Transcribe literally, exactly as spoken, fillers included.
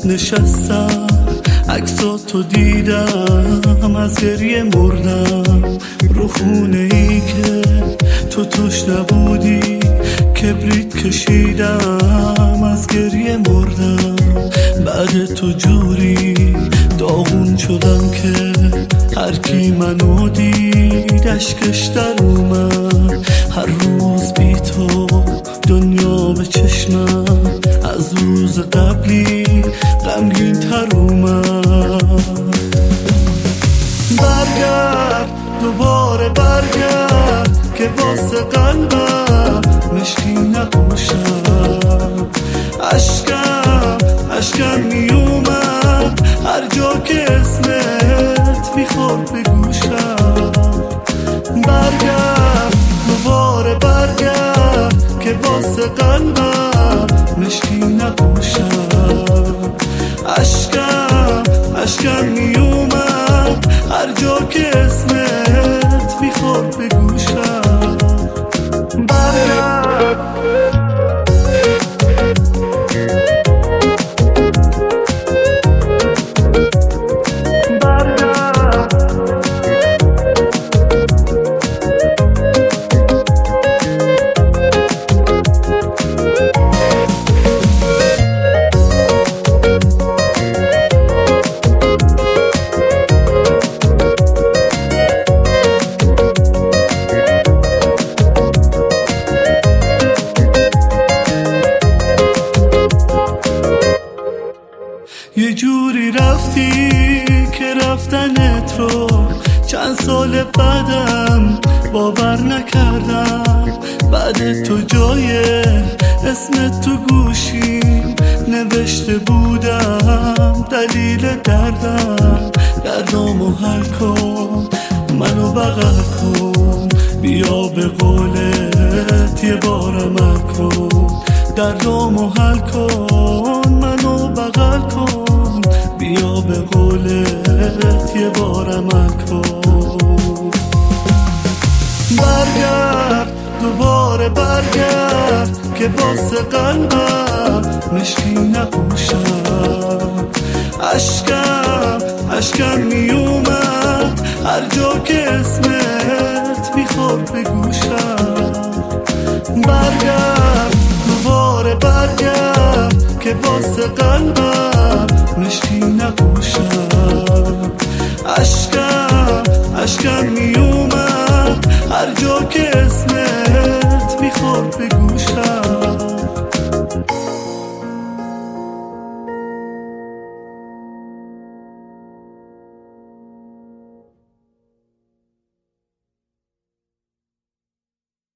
نشستم عکساتو دیدم، از گریه مردم رو خونه ای که تو توش نبودی. کبریت کشیدم از گریه مردم، بعد تو جوری داغون شدم که هر کی منو دید اشکش در اومد. هر روز بی تو دنیا به چشمم از روز قبلی غمگین تر اومد. برگرد دوباره برگرد که واسه قلبم مشکی نپوشم. عشقم عشقم می اومد هر جا که اسمت میخورد به گوشم. برگرد دوباره برگرد که واسه قلبم مشکی نپوشم. عشقم عشقم می اومد هر جا که اسمت میخورد به گوشم. برگرد یه جوری رفتی که رفتنت رو چند سال بعدم باور نکردم. بعد تو جای اسمت تو گوشی نوشته بودم دلیل دردم. دردامو حل کن منو بغل کن، بیا به قولت یه بار عمل کن. دردامو حل کن منو بغل کن، بیا به قولت یه بار عمل کن. برگرد دوباره برگرد که واسه قلبم مشکی نپوشم. عشقم عشقم می اومد هر جا که اسمت میخورد به گوشم. برگرد دوباره برگرد که واسه قلبم مشکی نپوشم. عشقم عشقم می اومد هر جا که اسمت میخورد به گوشم.